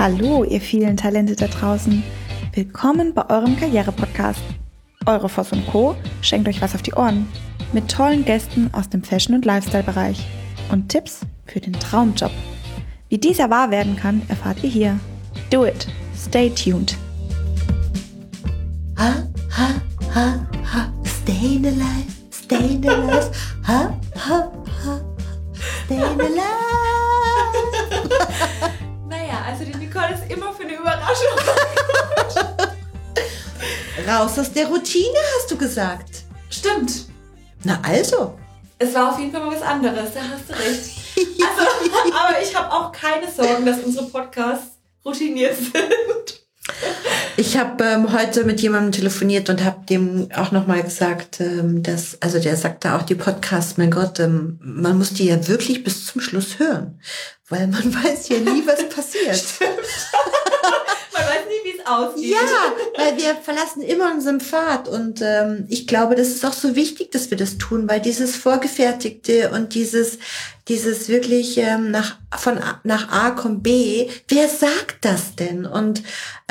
Hallo, ihr vielen Talente da draußen. Willkommen bei eurem Karriere-Podcast. Eure Voss & Co. schenkt euch was auf die Ohren. Mit tollen Gästen aus dem Fashion- und Lifestyle-Bereich. Und Tipps für den Traumjob. Wie dieser wahr werden kann, erfahrt ihr hier. Do it. Stay tuned. Ha, ha, ha, ha. Staying alive, staying alive. Ha, ha, ha. Staying alive. Naja, also die Nicole ist immer für eine Überraschung. Raus aus der Routine, hast du gesagt. Stimmt. Na also. Es war auf jeden Fall mal was anderes, da hast du recht. Also, aber ich habe auch keine Sorgen, dass unsere Podcasts routiniert sind. Ich habe heute mit jemandem telefoniert und habe dem auch nochmal gesagt, dass, also der sagte auch, die Podcasts, mein Gott, man muss die ja wirklich bis zum Schluss hören, weil man weiß ja nie, was passiert. Stimmt. Man weiß nie, wie es aussieht. Ja, weil wir verlassen immer unseren Pfad und ich glaube, das ist auch so wichtig, dass wir das tun, weil dieses Vorgefertigte und dieses wirklich nach A kommt B, wer sagt das denn? Und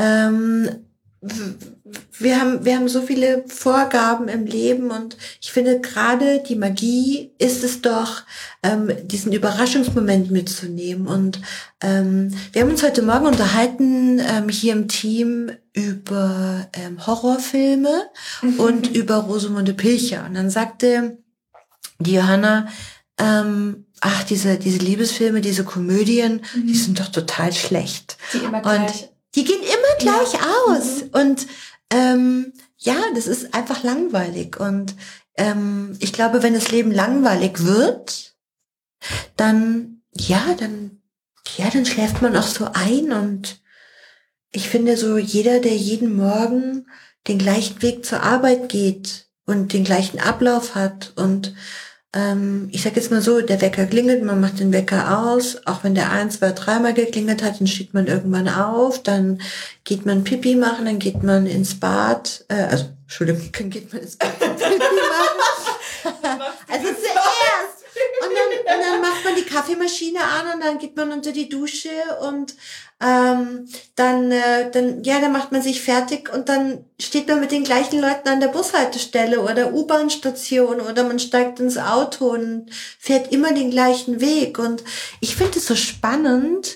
wir haben so viele Vorgaben im Leben und ich finde gerade die Magie ist es doch, diesen Überraschungsmoment mitzunehmen. Und wir haben uns heute Morgen unterhalten hier im Team über Horrorfilme und über Rosamunde Pilcher. Und dann sagte die Johanna, diese Liebesfilme, diese Komödien, die sind doch total schlecht. Die immer gleich. Und die gehen immer gleich aus. Und das ist einfach langweilig. Und ich glaube, wenn das Leben langweilig wird, dann schläft man auch so ein. Und ich finde so, jeder, der jeden Morgen den gleichen Weg zur Arbeit geht und den gleichen Ablauf hat und ich sag jetzt mal so, der Wecker klingelt, man macht den Wecker aus, auch wenn der 1, 2, 3 geklingelt hat, dann steht man irgendwann auf, dann geht man Pipi machen, dann geht man ins Bad, dann geht man ins Bad und Pipi machen. Also zuerst. Und dann macht man die Kaffeemaschine an und dann geht man unter die Dusche und dann macht man sich fertig und dann steht man mit den gleichen Leuten an der Bushaltestelle oder U-Bahn-Station oder man steigt ins Auto und fährt immer den gleichen Weg. Und ich finde es so spannend,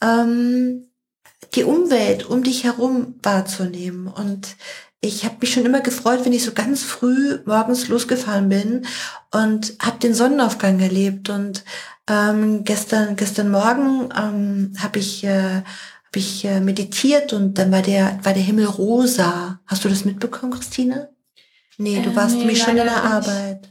die Umwelt um dich herum wahrzunehmen. Und ich habe mich schon immer gefreut, wenn ich so ganz früh morgens losgefahren bin und habe den Sonnenaufgang erlebt. Und gestern Morgen habe ich meditiert und dann war der Himmel rosa. Hast du das mitbekommen, Christine? Nee, du warst nämlich schon in der Arbeit.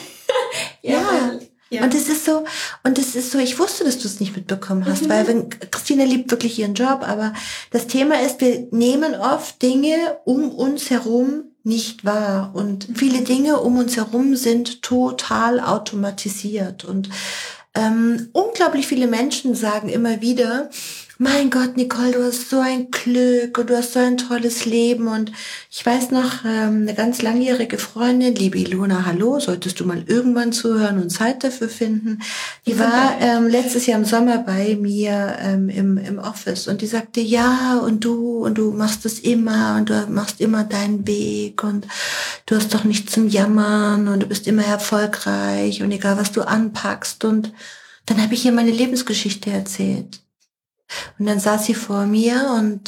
Ja. Und es ist so, ich wusste, dass du es nicht mitbekommen hast, weil Christine liebt wirklich ihren Job, aber das Thema ist, wir nehmen oft Dinge um uns herum nicht wahr und viele Dinge um uns herum sind total automatisiert und unglaublich viele Menschen sagen immer wieder, mein Gott, Nicole, du hast so ein Glück und du hast so ein tolles Leben. Und ich weiß noch, eine ganz langjährige Freundin, liebe Ilona, hallo, solltest du mal irgendwann zuhören und Zeit dafür finden. Die war letztes Jahr im Sommer bei mir im Office und die sagte, ja, und du machst es immer und du machst immer deinen Weg und du hast doch nichts zum Jammern und du bist immer erfolgreich und egal, was du anpackst. Und dann habe ich ihr meine Lebensgeschichte erzählt. Und dann saß sie vor mir und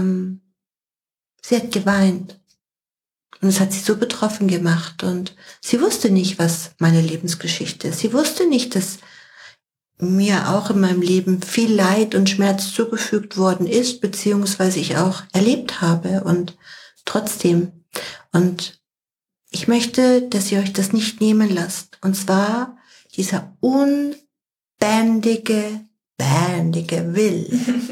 sie hat geweint. Und es hat sie so betroffen gemacht. Und sie wusste nicht, was meine Lebensgeschichte ist. Sie wusste nicht, dass mir auch in meinem Leben viel Leid und Schmerz zugefügt worden ist, beziehungsweise ich auch erlebt habe. Und trotzdem. Und ich möchte, dass ihr euch das nicht nehmen lasst. Und zwar dieser unbändige Will.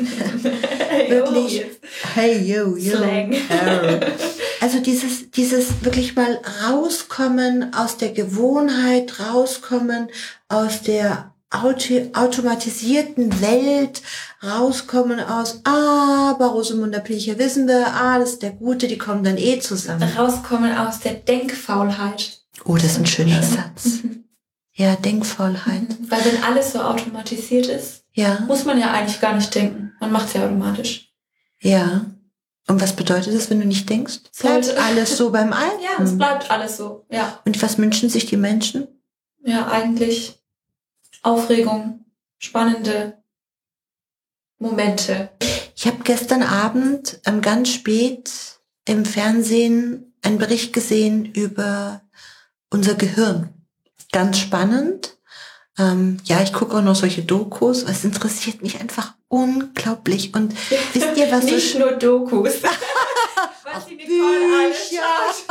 Wirklich. Hey, yo. Slang. Also dieses wirklich mal rauskommen aus der Gewohnheit, rauskommen aus der automatisierten Welt, rauskommen aus, bei Rosamunde Pilcher wissen wir, das ist der Gute, die kommen dann zusammen. Rauskommen aus der Denkfaulheit. Oh, das ist ein schöner Satz. Ja, Denkfaulheit. Weil wenn alles so automatisiert ist, ja, muss man ja eigentlich gar nicht denken. Man macht es ja automatisch. Ja. Und was bedeutet das, wenn du nicht denkst? Bleibt alles so beim Alten? Ja, es bleibt alles so, ja. Und was wünschen sich die Menschen? Ja, eigentlich Aufregung, spannende Momente. Ich habe gestern Abend ganz spät im Fernsehen einen Bericht gesehen über unser Gehirn. Ganz spannend. Ich gucke auch noch solche Dokus. Es interessiert mich einfach unglaublich. Und wisst ihr, was nicht nur Dokus. Was die Bücher.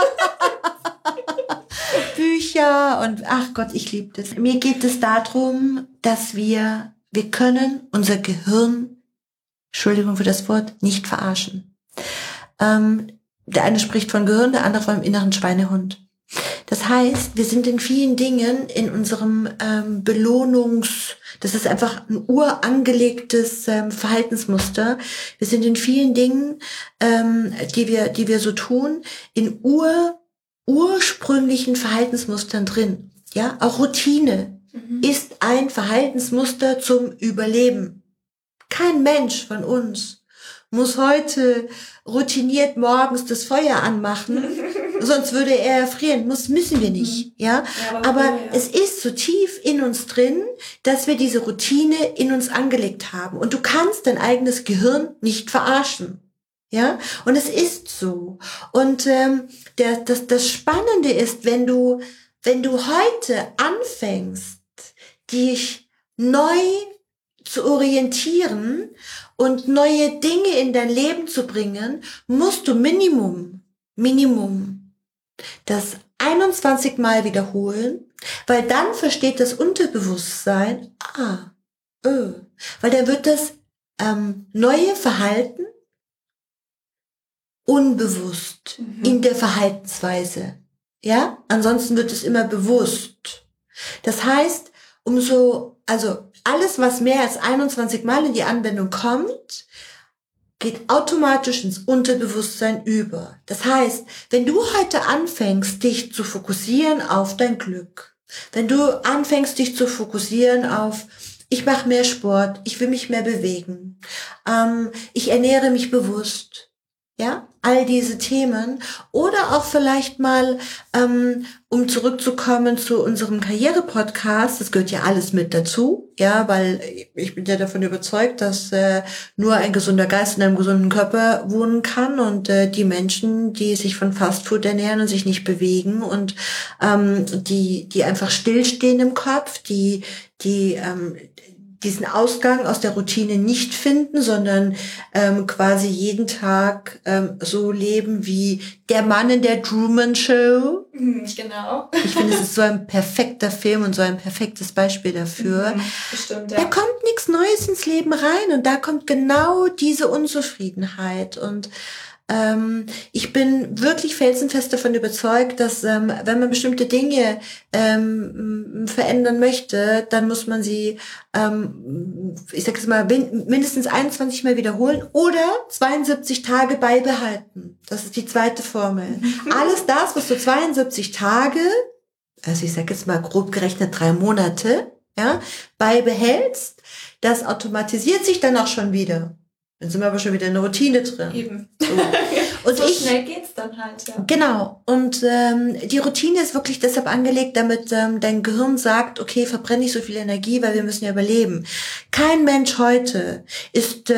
Bücher und ach Gott, ich liebe das. Mir geht es darum, dass wir können unser Gehirn, Entschuldigung für das Wort, nicht verarschen. Der eine spricht von Gehirn, der andere vom inneren Schweinehund. Das heißt, wir sind in vielen Dingen in unserem das ist einfach ein urangelegtes Verhaltensmuster. Wir sind in vielen Dingen, die wir so tun, in ursprünglichen Verhaltensmustern drin. Ja, auch Routine ist ein Verhaltensmuster zum Überleben. Kein Mensch von uns muss heute routiniert morgens das Feuer anmachen, sonst würde er erfrieren. Müssen wir nicht, ja? Aber es ist so tief in uns drin, dass wir diese Routine in uns angelegt haben. Und du kannst dein eigenes Gehirn nicht verarschen. Ja, und es ist so. Und das Spannende ist, wenn du heute anfängst, dich neu zu orientieren und neue Dinge in dein Leben zu bringen, musst du Minimum das 21 Mal wiederholen, weil dann versteht das Unterbewusstsein, weil dann wird das neue Verhalten unbewusst in der Verhaltensweise. Ja? Ansonsten wird es immer bewusst. Das heißt, alles, was mehr als 21 Mal in die Anwendung kommt, geht automatisch ins Unterbewusstsein über. Das heißt, wenn du heute anfängst, dich zu fokussieren auf dein Glück, wenn du anfängst, dich zu fokussieren auf ich mache mehr Sport, ich will mich mehr bewegen, ich ernähre mich bewusst, ja, all diese Themen. Oder auch vielleicht mal, um zurückzukommen zu unserem Karriere-Podcast, das gehört ja alles mit dazu, ja, weil ich bin ja davon überzeugt, dass nur ein gesunder Geist in einem gesunden Körper wohnen kann und die Menschen, die sich von Fastfood ernähren und sich nicht bewegen und die einfach stillstehen im Kopf, die diesen Ausgang aus der Routine nicht finden, sondern quasi jeden Tag so leben wie der Mann in der Truman Show. Genau. Ich finde, es ist so ein perfekter Film und so ein perfektes Beispiel dafür. Bestimmt, ja. Da kommt nichts Neues ins Leben rein und da kommt genau diese Unzufriedenheit. Und ich bin wirklich felsenfest davon überzeugt, dass wenn man bestimmte Dinge verändern möchte, dann muss man sie, ich sag jetzt mal, mindestens 21 Mal wiederholen oder 72 Tage beibehalten. Das ist die zweite Formel. Alles das, was du 72 Tage, also ich sag jetzt mal grob gerechnet 3 Monate, ja, beibehältst, das automatisiert sich dann auch schon wieder. Dann sind wir aber schon wieder in der Routine drin. Eben. So, und schnell geht's dann halt, ja. Genau. Und die Routine ist wirklich deshalb angelegt, damit dein Gehirn sagt, okay, verbrenne nicht so viel Energie, weil wir müssen ja überleben. Kein Mensch heute ist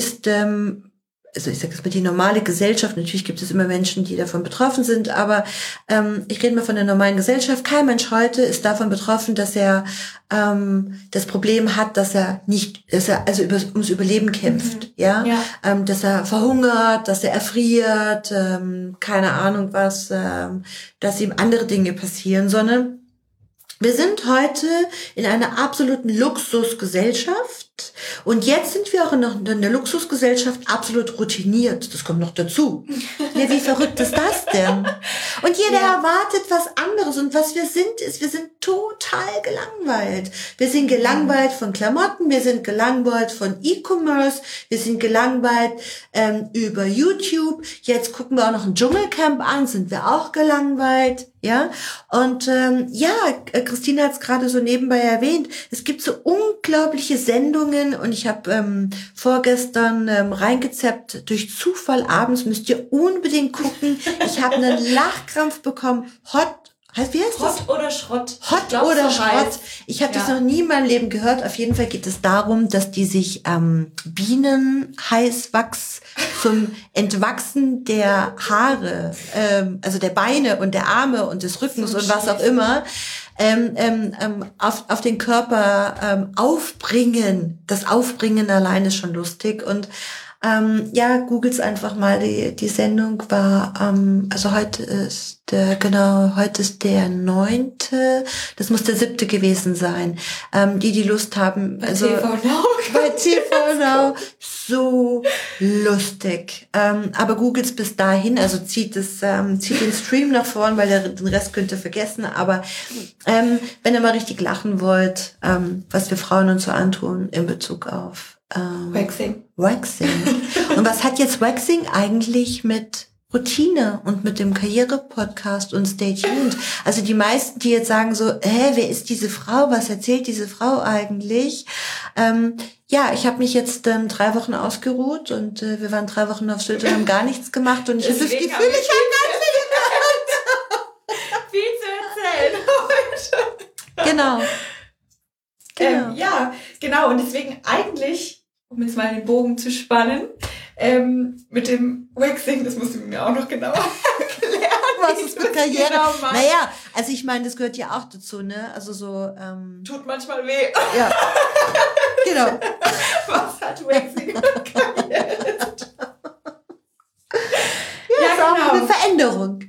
also ich sage jetzt mal die normale Gesellschaft, natürlich gibt es immer Menschen, die davon betroffen sind, aber ich rede mal von der normalen Gesellschaft. Kein Mensch heute ist davon betroffen, dass er das Problem hat, dass er ums Überleben kämpft, ja? Dass er verhungert, dass er erfriert, keine Ahnung was, dass ihm andere Dinge passieren, sondern wir sind heute in einer absoluten Luxusgesellschaft und jetzt sind wir auch in der Luxusgesellschaft absolut routiniert. Das kommt noch dazu. Ja, wie verrückt ist das denn? Und jeder erwartet was anderes. Und was wir sind, ist, wir sind total gelangweilt. Wir sind gelangweilt von Klamotten, wir sind gelangweilt von E-Commerce, wir sind gelangweilt über YouTube. Jetzt gucken wir auch noch ein Dschungelcamp an, sind wir auch gelangweilt. Ja, und Christine hat es gerade so nebenbei erwähnt, es gibt so unglaubliche Sendungen und ich habe vorgestern reingezappt, durch Zufall abends, müsst ihr unbedingt gucken, ich habe einen Lachkrampf bekommen, wie heißt das? Hot oder Schrott. Hot oder Schrott. Ich habe das noch nie in meinem Leben gehört. Auf jeden Fall geht es darum, dass die sich Bienenheißwachs zum Entwachsen der Haare, also der Beine und der Arme und des Rückens und was auch immer, auf den Körper aufbringen. Das Aufbringen allein ist schon lustig. Und googelt's einfach mal. Die Sendung war, also heute ist der 9. Das muss der 7. gewesen sein. Die Lust haben, bei also TV Now. bei TV Now, so lustig. Aber googles bis dahin, also zieht den Stream nach vorn, weil den Rest könnt ihr vergessen. Aber wenn ihr mal richtig lachen wollt, was wir Frauen uns so antun in Bezug auf Waxing. Und was hat jetzt Waxing eigentlich mit Routine und mit dem Karriere-Podcast und Stay Tuned? Also die meisten, die jetzt sagen so, wer ist diese Frau? Was erzählt diese Frau eigentlich? Ich habe mich jetzt 3 Wochen ausgeruht und wir waren 3 Wochen auf Sylt und haben gar nichts gemacht und ich habe das Gefühl, ich habe ganz viel zu erzählen. Genau. Genau. Und deswegen eigentlich, um jetzt mal den Bogen zu spannen, mit dem Waxing, das musst du mir auch noch genauer erklären. Was ist mit Karriere? Genau macht. Naja, also ich meine, das gehört ja auch dazu, ne? Also so... Tut manchmal weh. Ja, genau. Was hat Waxing mit Karriere? Ist auch eine Veränderung.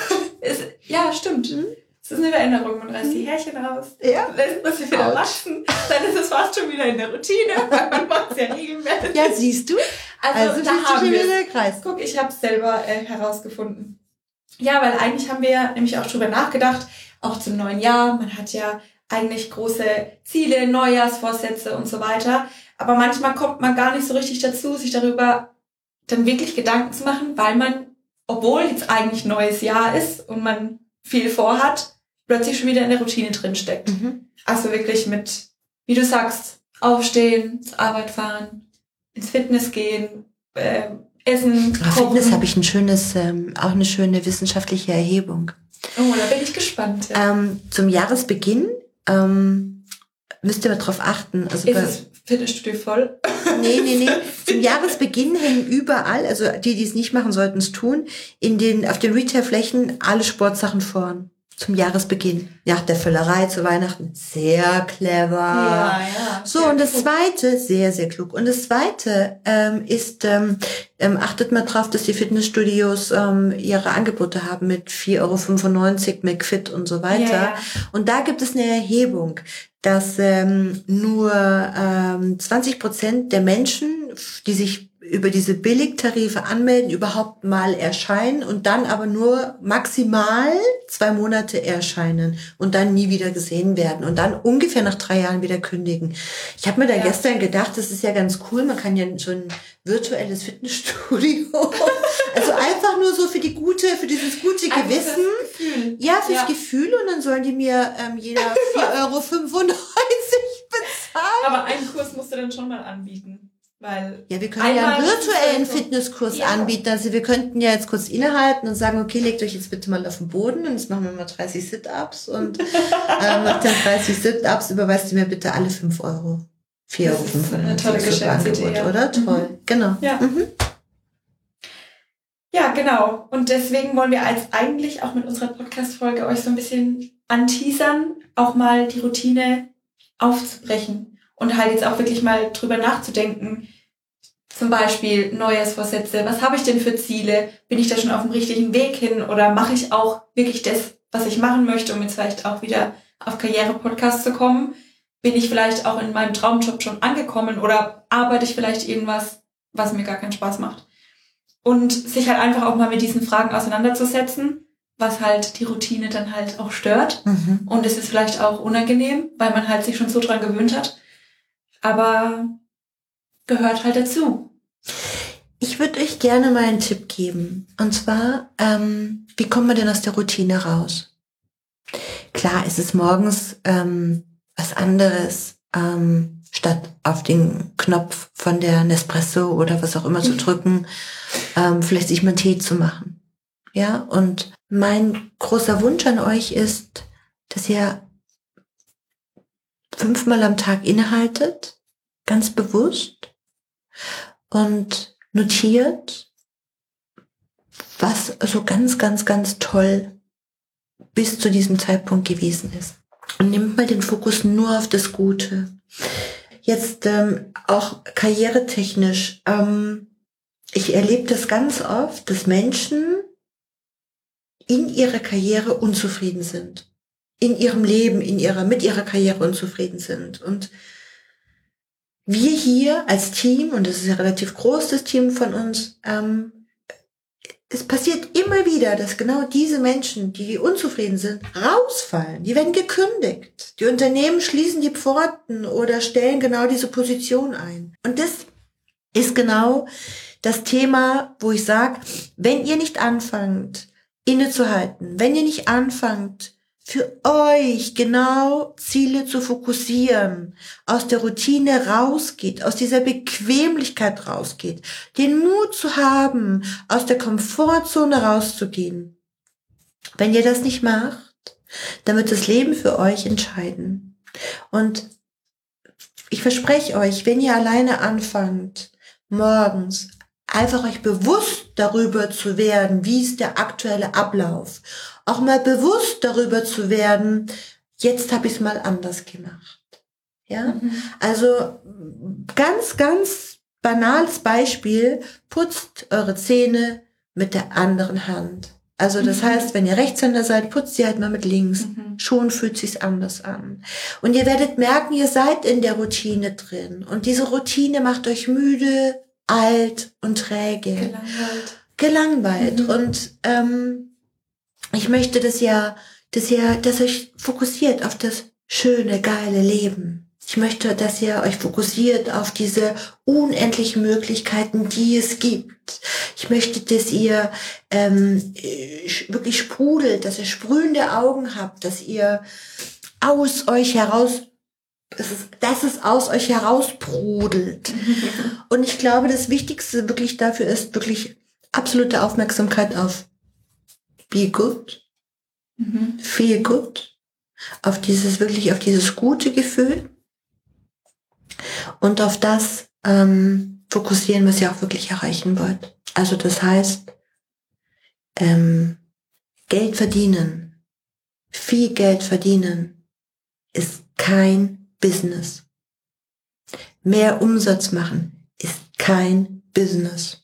Stimmt. Es ist eine Veränderung. Man reißt die Härchen raus, lässt sie wieder wachsen, dann ist es fast schon wieder in der Routine, weil man macht es ja regelmäßig. Ja, siehst du? Also da haben wir wieder der Kreis. Guck, ich habe es selber herausgefunden. Ja, weil eigentlich haben wir ja nämlich auch drüber nachgedacht, auch zum neuen Jahr. Man hat ja eigentlich große Ziele, Neujahrsvorsätze und so weiter. Aber manchmal kommt man gar nicht so richtig dazu, sich darüber dann wirklich Gedanken zu machen, weil man, obwohl jetzt eigentlich neues Jahr ist und man viel vorhat, plötzlich schon wieder in der Routine drin steckt. Mhm. Also wirklich mit, wie du sagst, aufstehen, zur Arbeit fahren, ins Fitness gehen, essen, kochen. Fitness habe ich auch eine schöne wissenschaftliche Erhebung. Oh, da bin ich gespannt. Ja. Zum Jahresbeginn müsst ihr mal drauf achten. Also ist das Fitnessstudio voll? Nee. Zum Jahresbeginn hängen überall, also die es nicht machen, sollten es tun, auf den Retailflächen alle Sportsachen vorn. Zum Jahresbeginn. Nach der Völlerei zu Weihnachten. Sehr clever. Ja. So, und das Zweite, sehr, sehr klug. Und das Zweite ist, achtet mal drauf, dass die Fitnessstudios ihre Angebote haben mit 4,95 € McFit und so weiter. Ja. Und da gibt es eine Erhebung, dass nur 20% der Menschen, die sich über diese Billigtarife anmelden, überhaupt mal erscheinen und dann aber nur maximal 2 Monate erscheinen und dann nie wieder gesehen werden und dann ungefähr nach 3 Jahren wieder kündigen. Ich habe mir da gestern gedacht, das ist ja ganz cool, man kann ja so ein virtuelles Fitnessstudio, also einfach nur so für dieses gute Gewissen, fürs Gefühl, und dann sollen die mir jeder 4,95 € bezahlen. Aber einen Kurs musst du dann schon mal anbieten. Weil wir können ja einen virtuellen Fitnesskurs anbieten. Also wir könnten ja jetzt kurz innehalten und sagen, okay, legt euch jetzt bitte mal auf den Boden und jetzt machen wir mal 30 Sit-Ups und nach den 30 Sit-Ups überweist ihr mir bitte alle 5 €. 4,95 € Das ist eine tolle Geschäftsidee, oder? Toll, genau. Ja. Ja, genau. Und deswegen wollen wir eigentlich auch mit unserer Podcast-Folge euch so ein bisschen anteasern, auch mal die Routine aufzubrechen. Und halt jetzt auch wirklich mal drüber nachzudenken. Zum Beispiel Neujahrsvorsätze. Was habe ich denn für Ziele? Bin ich da schon auf dem richtigen Weg hin? Oder mache ich auch wirklich das, was ich machen möchte, um jetzt vielleicht auch wieder auf Karriere-Podcast zu kommen? Bin ich vielleicht auch in meinem Traumjob schon angekommen? Oder arbeite ich vielleicht irgendwas, was mir gar keinen Spaß macht? Und sich halt einfach auch mal mit diesen Fragen auseinanderzusetzen. was halt die Routine dann halt auch stört. Mhm. Und es ist vielleicht auch unangenehm, weil man halt sich schon so dran gewöhnt hat. Aber gehört halt dazu. Ich würde euch gerne mal einen Tipp geben. Und zwar, wie kommt man denn aus der Routine raus? Klar, es ist morgens was anderes, statt auf den Knopf von der Nespresso oder was auch immer zu drücken, vielleicht sich mal einen Tee zu machen. Ja, und mein großer Wunsch an euch ist, dass ihr 5-mal am Tag innehaltet, ganz bewusst, und notiert, was so ganz, ganz, ganz toll bis zu diesem Zeitpunkt gewesen ist. Und nehmt mal den Fokus nur auf das Gute. Jetzt auch karrieretechnisch. Ich erlebe das ganz oft, dass Menschen in ihrer Karriere unzufrieden sind. In ihrem Leben, mit ihrer Karriere unzufrieden sind. Und wir hier als Team, und das ist ja relativ groß, das Team von uns, es passiert immer wieder, dass genau diese Menschen, die unzufrieden sind, rausfallen. Die werden gekündigt. Die Unternehmen schließen die Pforten oder stellen genau diese Position ein. Und das ist genau das Thema, wo ich sage, wenn ihr nicht anfangt, innezuhalten, wenn ihr nicht anfangt, für euch genau Ziele zu fokussieren, aus der Routine rausgeht, aus dieser Bequemlichkeit rausgeht, den Mut zu haben, aus der Komfortzone rauszugehen. Wenn ihr das nicht macht, dann wird das Leben für euch entscheiden. Und ich verspreche euch, wenn ihr alleine anfangt, morgens einfach euch bewusst darüber zu werden, wie ist der aktuelle Ablauf, auch mal bewusst darüber zu werden, jetzt habe ich es mal anders gemacht. Ja, also ganz, ganz banales Beispiel, putzt eure Zähne mit der anderen Hand. Also das heißt, wenn ihr Rechtshänder seid, putzt sie halt mal mit links. Schon fühlt sich's anders an. Und ihr werdet merken, ihr seid in der Routine drin. Und diese Routine macht euch müde, alt und träge. Gelangweilt. Und ich möchte, dass ihr euch fokussiert auf das schöne, geile Leben. Ich möchte, dass ihr euch fokussiert auf diese unendlichen Möglichkeiten, die es gibt. Ich möchte, dass ihr wirklich sprudelt, dass ihr sprühende Augen habt, dass ihr aus euch heraus, dass es aus euch heraussprudelt. Und ich glaube, das Wichtigste wirklich dafür ist wirklich absolute Aufmerksamkeit auf be good, feel good, auf dieses gute Gefühl und auf das fokussieren, was ihr auch wirklich erreichen wollt. Also das heißt, Geld verdienen, viel Geld verdienen, ist kein Business. Mehr Umsatz machen ist kein Business.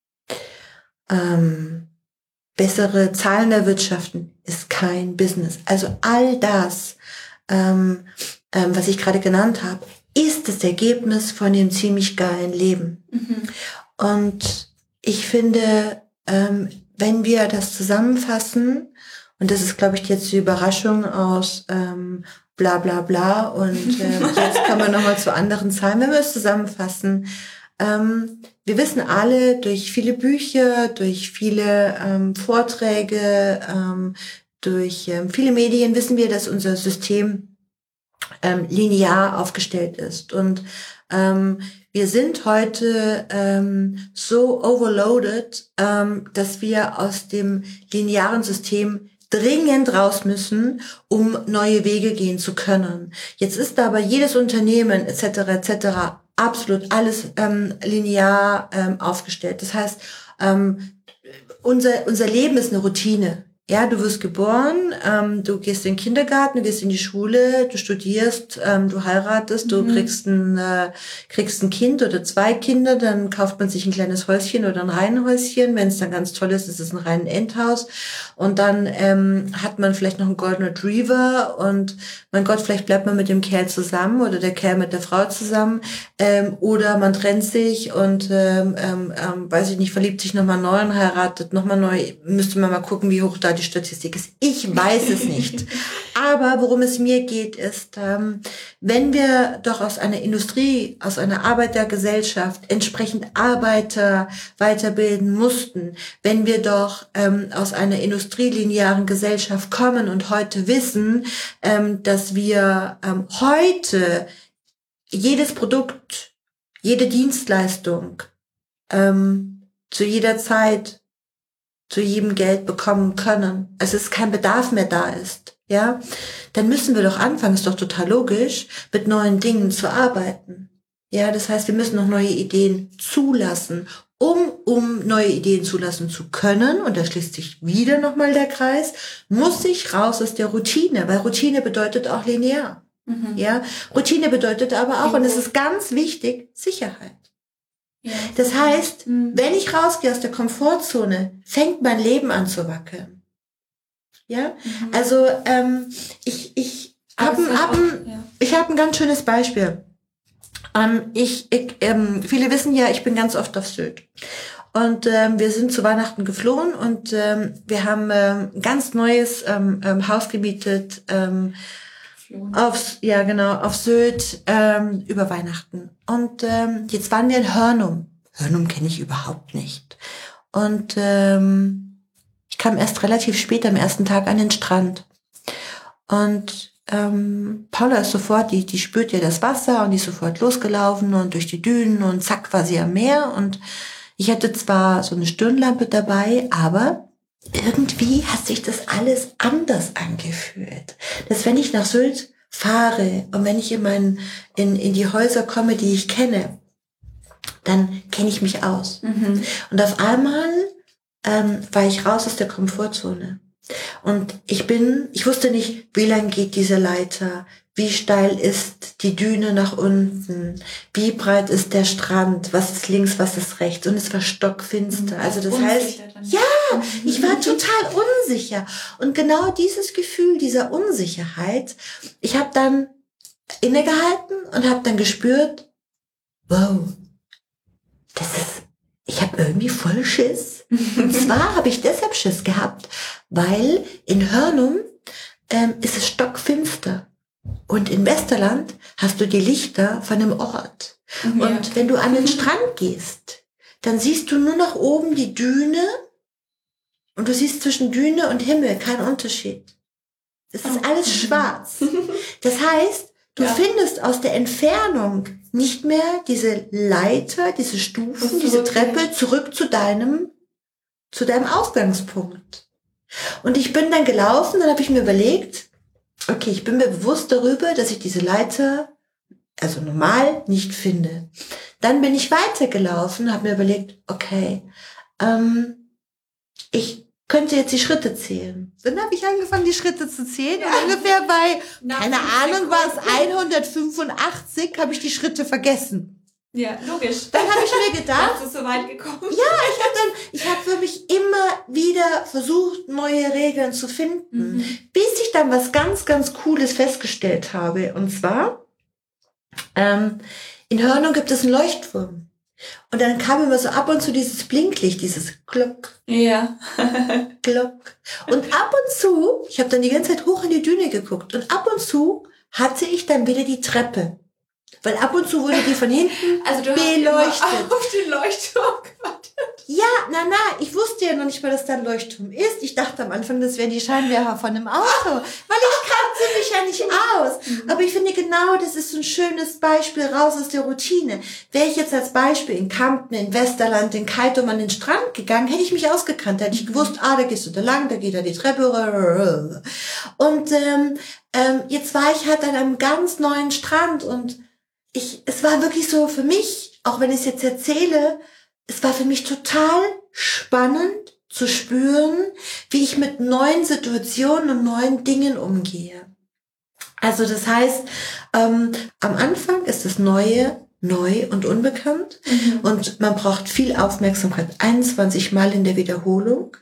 Bessere Zahlen erwirtschaften ist kein Business. Also all das, was ich gerade genannt habe, ist das Ergebnis von dem ziemlich geilen Leben. Und ich finde, wenn wir das zusammenfassen, und das ist, glaube ich, jetzt die Überraschung aus bla bla bla, und jetzt kommen wir nochmal zu anderen Zahlen, wenn wir es zusammenfassen. Wir wissen alle durch viele Bücher, durch viele Vorträge, durch viele Medien wissen wir, dass unser System linear aufgestellt ist. Und wir sind heute so overloaded, dass wir aus dem linearen System dringend raus müssen, um neue Wege gehen zu können. Jetzt ist aber jedes Unternehmen etc. absolut alles linear aufgestellt. Das heißt, unser Leben ist eine Routine. Ja, du wirst geboren, du gehst in den Kindergarten, du gehst in die Schule, du studierst, du heiratest, du kriegst ein Kind oder 2 Kinder, dann kauft man sich ein kleines Häuschen oder ein Reihenhäuschen. Wenn es dann ganz toll ist, ist es ein reinen Endhaus. Und dann hat man vielleicht noch einen Golden Retriever und mein Gott, vielleicht bleibt man mit dem Kerl zusammen oder der Kerl mit der Frau zusammen, oder man trennt sich und weiß ich nicht, verliebt sich nochmal neu und heiratet nochmal neu. Müsste man mal gucken, wie hoch da die Statistik ist. Ich weiß es nicht. Aber worum es mir geht, ist, wenn wir doch aus einer Industrie, aus einer Arbeitergesellschaft entsprechend Arbeiter weiterbilden mussten, wenn wir doch aus einer industrielinearen Gesellschaft kommen und heute wissen, dass wir heute jedes Produkt, jede Dienstleistung zu jeder Zeit, zu jedem Geld bekommen können, also es kein Bedarf mehr da ist, ja, dann müssen wir doch anfangen, ist doch total logisch, mit neuen Dingen zu arbeiten. Ja, das heißt, wir müssen noch neue Ideen zulassen, um neue Ideen zulassen zu können, und da schließt sich wieder nochmal der Kreis, muss ich raus aus der Routine, weil Routine bedeutet auch linear. Ja, Routine bedeutet aber auch, und es ist ganz wichtig, Sicherheit. Ja. Das heißt, wenn ich rausgehe aus der Komfortzone, fängt mein Leben an zu wackeln. Ja, also ich habe ein ganz schönes Beispiel. Viele wissen ja, ich bin ganz oft auf Sylt. Und wir sind zu Weihnachten geflohen und wir haben ein ganz neues Haus gemietet auf Sylt über Weihnachten. Und jetzt waren wir in Hörnum. Hörnum kenne ich überhaupt nicht. Und ich kam erst relativ spät am ersten Tag an den Strand. Und Paula ist sofort, die spürt ja das Wasser und die ist sofort losgelaufen und durch die Dünen und zack war sie am Meer. Und ich hatte zwar so eine Stirnlampe dabei, aber irgendwie hat sich das alles anders angefühlt. Dass wenn ich nach Sylt fahre und wenn ich in die Häuser komme, die ich kenne, dann kenne ich mich aus. Und auf einmal war ich raus aus der Komfortzone. Und ich wusste nicht, wie lang geht diese Leiter, wie steil ist die Düne nach unten, wie breit ist der Strand, was ist links, was ist rechts, und es war stockfinster. Also das heißt, ja, ich war total unsicher. Und genau dieses Gefühl dieser Unsicherheit, ich habe dann innegehalten und habe dann gespürt, wow, ich habe irgendwie voll Schiss. Und zwar habe ich deshalb Schiss gehabt, weil in Hörnum ist es stockfinster. Und in Westerland hast du die Lichter von einem Ort. Ja. Und wenn du an den Strand gehst, dann siehst du nur nach oben die Düne und du siehst zwischen Düne und Himmel keinen Unterschied. Es ist alles schwarz. Das heißt, du findest aus der Entfernung nicht mehr diese Leiter, diese Stufen, diese Treppe zurück zu deinem Ausgangspunkt. Und ich bin dann gelaufen, dann habe ich mir überlegt, okay, ich bin mir bewusst darüber, dass ich diese Leiter, also normal, nicht finde. Dann bin ich weitergelaufen, habe mir überlegt, okay, ich könnte jetzt die Schritte zählen. Dann habe ich angefangen, die Schritte zu zählen. Ja. Und ungefähr bei, keine Ahnung, war es 185, habe ich die Schritte vergessen. Ja, logisch. Dann habe ich mir gedacht, das ist so weit gekommen. Ja, ich habe für mich immer wieder versucht, neue Regeln zu finden, bis ich dann was ganz, ganz Cooles festgestellt habe. Und zwar, in Hörnum gibt es einen Leuchtturm. Und dann kam immer so ab und zu dieses Blinklicht, dieses Glock. Ja. Glock. Und ab und zu, ich habe dann die ganze Zeit hoch in die Düne geguckt, und ab und zu hatte ich dann wieder die Treppe. Weil ab und zu wurde die von hinten beleuchtet. Hast auf den Leuchtturm gewartet. Ja, ich wusste ja noch nicht mal, dass da ein Leuchtturm ist. Ich dachte am Anfang, das wären die Scheinwerfer von einem Auto, weil ich kannte mich ja nicht aus. Aber ich finde genau, das ist so ein schönes Beispiel raus aus der Routine. Wäre ich jetzt als Beispiel in Kampen, in Westerland, in Keitum an den Strand gegangen, hätte ich mich ausgekannt. Da hätte ich gewusst, da gehst du da lang, da geht da die Treppe. Und jetzt war ich halt an einem ganz neuen Strand und es war wirklich so für mich, auch wenn ich es jetzt erzähle, es war für mich total spannend zu spüren, wie ich mit neuen Situationen und neuen Dingen umgehe. Also das heißt, am Anfang ist das Neue neu und unbekannt und man braucht viel Aufmerksamkeit, 21 Mal in der Wiederholung.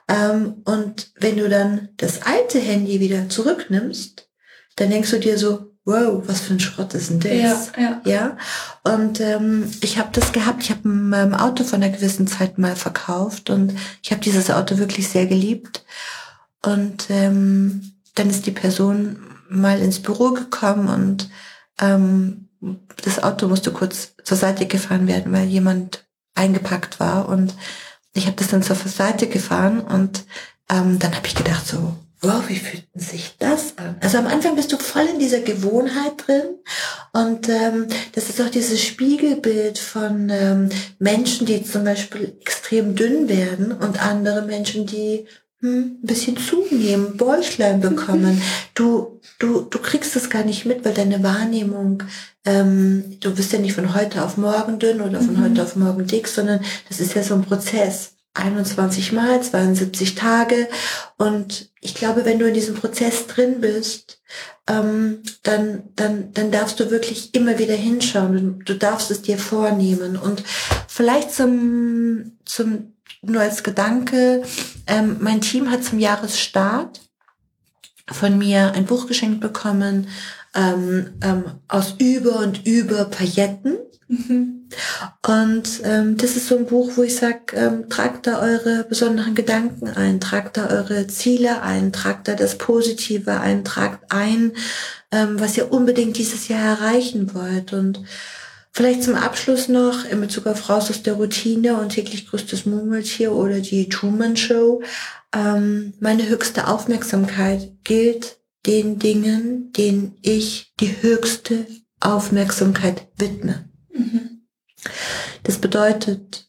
Und wenn du dann das alte Handy wieder zurücknimmst, dann denkst du dir so, wow, was für ein Schrott ist denn das? Ja. Und ich habe das gehabt, ich habe mein Auto von einer gewissen Zeit mal verkauft und ich habe dieses Auto wirklich sehr geliebt. Und dann ist die Person mal ins Büro gekommen und das Auto musste kurz zur Seite gefahren werden, weil jemand eingepackt war. Und ich habe das dann zur Seite gefahren und dann habe ich gedacht so, wow, wie fühlt sich das an? Also am Anfang bist du voll in dieser Gewohnheit drin und das ist auch dieses Spiegelbild von Menschen, die zum Beispiel extrem dünn werden und andere Menschen, die ein bisschen zunehmen, Bäuchlein bekommen. Du kriegst das gar nicht mit, weil deine Wahrnehmung, du bist ja nicht von heute auf morgen dünn oder von heute auf morgen dick, sondern das ist ja so ein Prozess. 21 Mal, 72 Tage. Und ich glaube, wenn du in diesem Prozess drin bist, dann darfst du wirklich immer wieder hinschauen. Du darfst es dir vornehmen. Und vielleicht nur als Gedanke, mein Team hat zum Jahresstart von mir ein Buch geschenkt bekommen, aus über Pailletten. Und das ist so ein Buch, wo ich sage, tragt da eure besonderen Gedanken ein, tragt da eure Ziele ein, tragt da das Positive ein, tragt ein, was ihr unbedingt dieses Jahr erreichen wollt. Und vielleicht zum Abschluss noch in Bezug auf Raus aus der Routine und täglich grüßtes Murmeltier oder die Truman Show. Meine höchste Aufmerksamkeit gilt den Dingen, denen ich die höchste Aufmerksamkeit widme. Das bedeutet,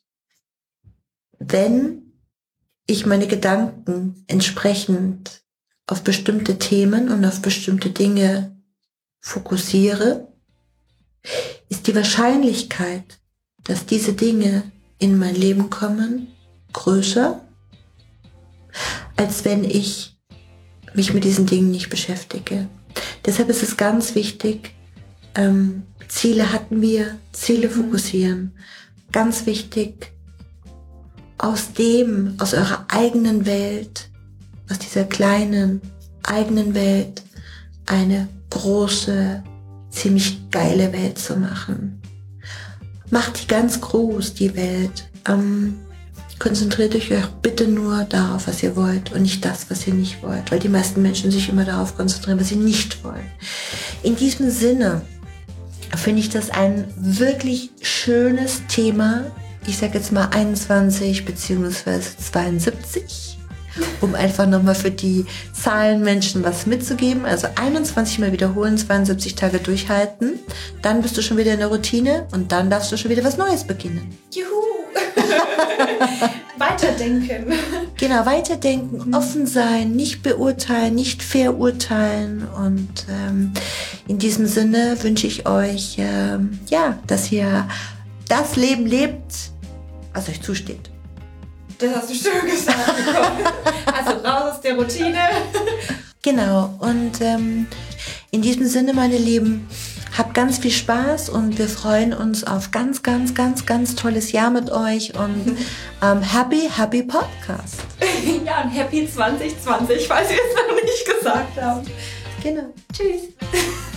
wenn ich meine Gedanken entsprechend auf bestimmte Themen und auf bestimmte Dinge fokussiere, ist die Wahrscheinlichkeit, dass diese Dinge in mein Leben kommen, größer, als wenn ich mich mit diesen Dingen nicht beschäftige. Deshalb ist es ganz wichtig, Ziele hatten wir, Ziele fokussieren. Ganz wichtig, aus eurer eigenen Welt, aus dieser kleinen eigenen Welt, eine große, ziemlich geile Welt zu machen. Macht die ganz groß, die Welt. Konzentriert euch bitte nur darauf, was ihr wollt und nicht das, was ihr nicht wollt, weil die meisten Menschen sich immer darauf konzentrieren, was sie nicht wollen. In diesem Sinne finde ich das ein wirklich schönes Thema. Ich sage jetzt mal 21 bzw. 72, um einfach nochmal für die Zahlenmenschen was mitzugeben. Also 21 Mal wiederholen, 72 Tage durchhalten. Dann bist du schon wieder in der Routine und dann darfst du schon wieder was Neues beginnen. Juhu! Weiterdenken. Genau, weiterdenken, offen sein, nicht beurteilen, nicht verurteilen. Und in diesem Sinne wünsche ich euch, dass ihr das Leben lebt, was euch zusteht. Das hast du schön gesagt. Also raus aus der Routine. Genau, und in diesem Sinne, meine Lieben, habt ganz viel Spaß und wir freuen uns auf ganz, ganz, ganz, ganz tolles Jahr mit euch und happy Podcast. Ja, und happy 2020, falls ihr es noch nicht gesagt habt. Genau. Tschüss.